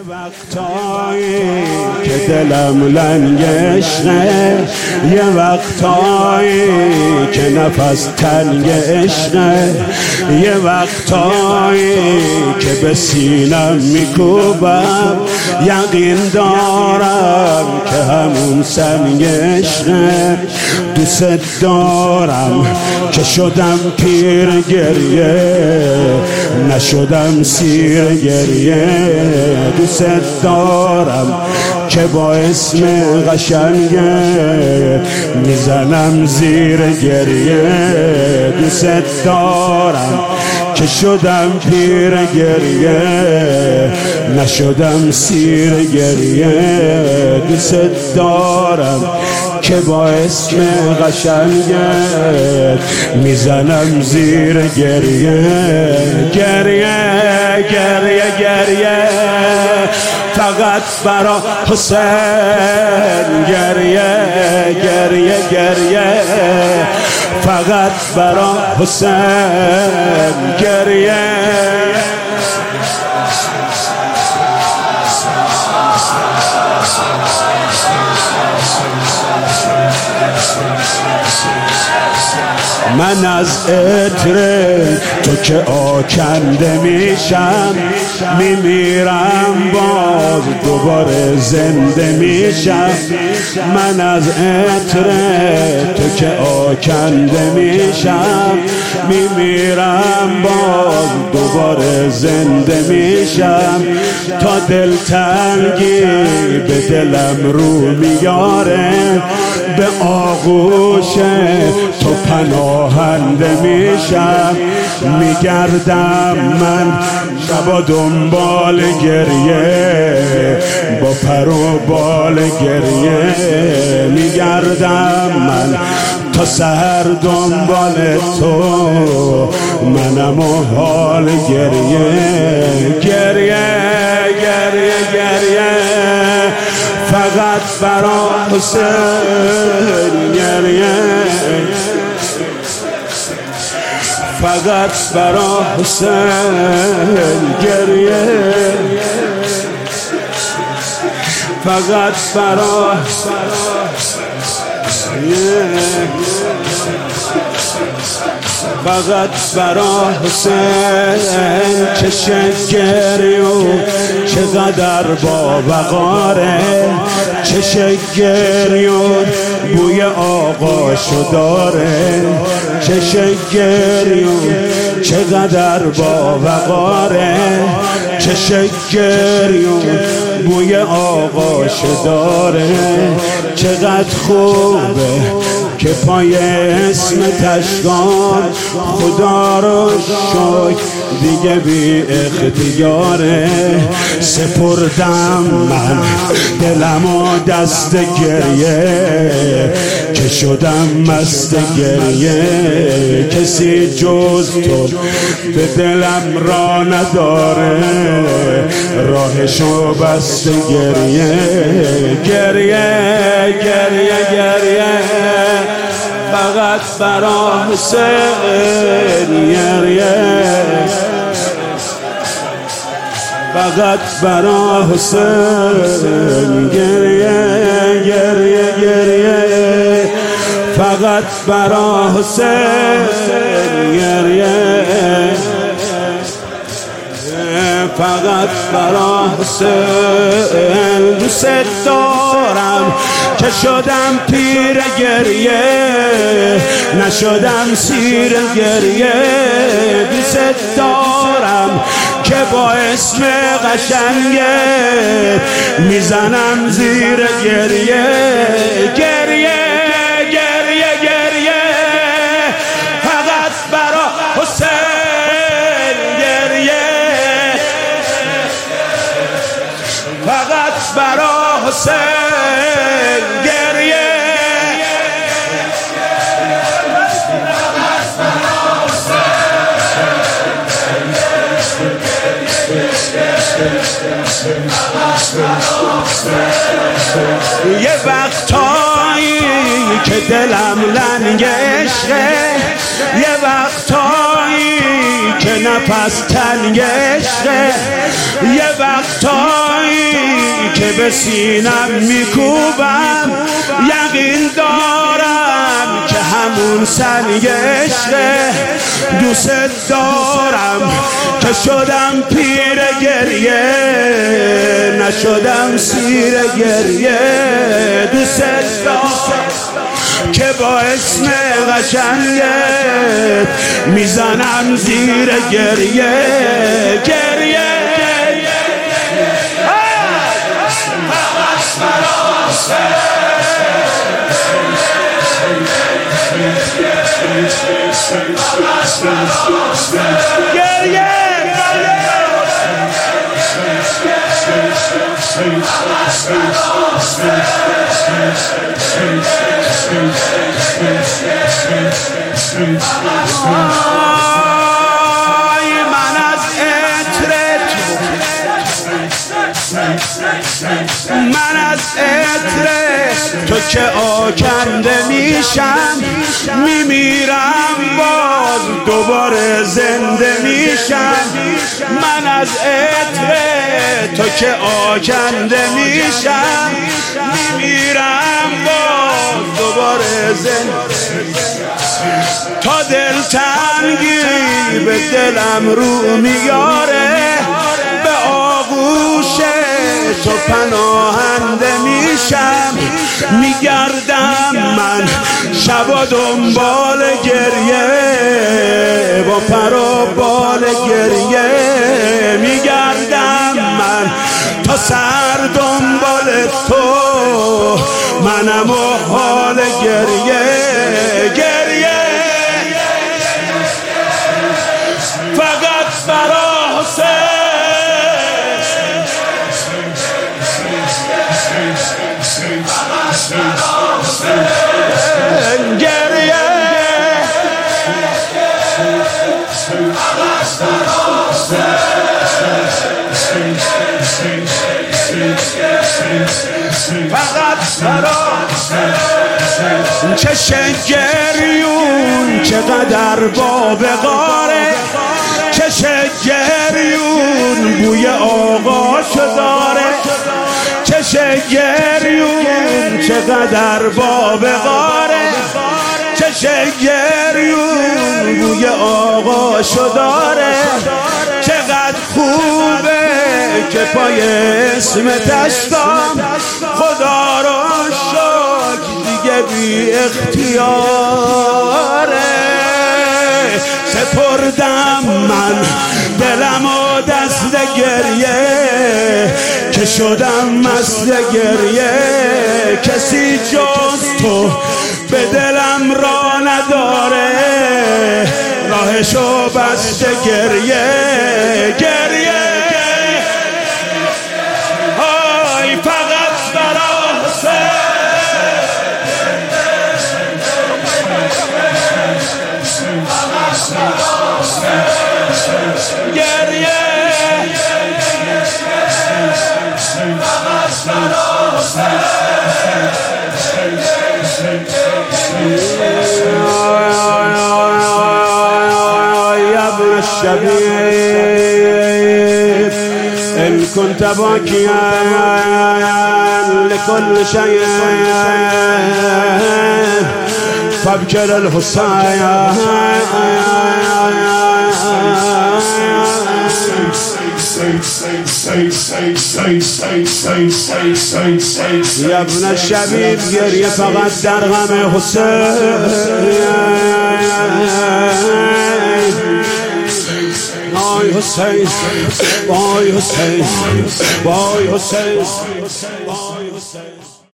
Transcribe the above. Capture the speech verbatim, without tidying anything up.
وقتایی که دلم لنگ عشقه، یه وقتایی که نفس تنگ عشقه، یه وقتایی که به سینم میکوبم یقین دارم که همون سنگ عشقه. دوست دارم که شدم پیر گریه، نشدم سیر گریه. دوست دارم که با اسم قشنگه میزنم زیر گریه. دوست دارم که شدم پیر گریه، نشدم سیر گریه. دوست دارم که با اسم قشنگت میزنم زیر گریه. گریه گریه گریه فقط برا حسین. گریه گریه گریه فقط برا حسین. گریه من از عطر تو که آکنده میشم، میمیرم باز دوباره زنده میشم. من از عطر تو که آکنده میشم، میمیرم باز دوباره زنده میشم. تا دلتنگی به دلم رو میاره، به آغوش تو پناهنده میشم. میگردم من شبا دنبال گریه، با پر و بال گریه. میگردم من تا سحر دنبال تو، منم و حال گریه. گریه گریه گریه فقط برا حسین. گریه فقط برا حسین. گریه فقط برا فقط برا حسین. چشم گریو چقدر با وقاره، چشم گریو بوی آقاشو داره. چشم گریو چقدر با وقاره، چشم گریو بوی آقاشو داره. چقدر خوبه که پای اسم تشکان، خدا رو شکر دیگه بی اختیاره. سپردم من دلم و دست گریه، که شدم مست گریه. کسی جز تو به دلم را نداره، راهشو بست گریه. گریه گریه گریه فقط برا حسین. گریه فقط برا حسین. گریه گریه گریه فقط برا حسین. گریه فقط برا حسین. دوست دارم که شدم پیر گریه، نشدم سیر گریه. دوست دارم که با اسم قشنگت میزنم زیر گریه. گریه گریه گریه فقط برا حسین. گریه فقط برا حسین. گریه یه وقتایی که دلم لنگ عشقه، یه وقتایی که نفس تنگ عشقه، یه وقتایی به سینم میکوبم، یقین دارم که همون سنگ عشقه. دوست دارم که شدم پیر گریه، نشدم سیر گریه. دوست دارم که با اسم قشنگت میزنم زیر گریه گریه. آی من از عطرت، من از عطرت تو که آکنده میشم، میمیرم باز دوباره زنده میشم. من از عطرت تو که آکنده میشم، میمیرم باز دوباره زنده. تا دلتنگی به دلم رو میاره، به آغوش تو پناهنده میشم. میگردم من شبا دنبال گریه، با پر و بال گریه. میگردم من تا سر دنبال تو، منم و حال گریه گریه. فقط برا حسین گریه. فقط برا چشم گریون چقدر باب غاره، چشم گریون بوی آغاشو داره. چشم گریون چقدر باب غاره، چشم گریون بوی آغاشو داره. چقدر خوبه که پای اسمت اشکام، خدا رو شکر دیگه بی اختیاره. سپردم من دلم و دست گریه، که شدم مست گریه. کسی جز تو به دلم را نداره، راهشو بسته گریه گریه. های فقط برا حسین گریه. يا ابن الشبيب إن كنت باكيا لكل شيء فابكي للحسين. يا ابن الشبيب گریه فقط در غم حسین. وای حسین، وای حسین، وای حسین، وای حسین.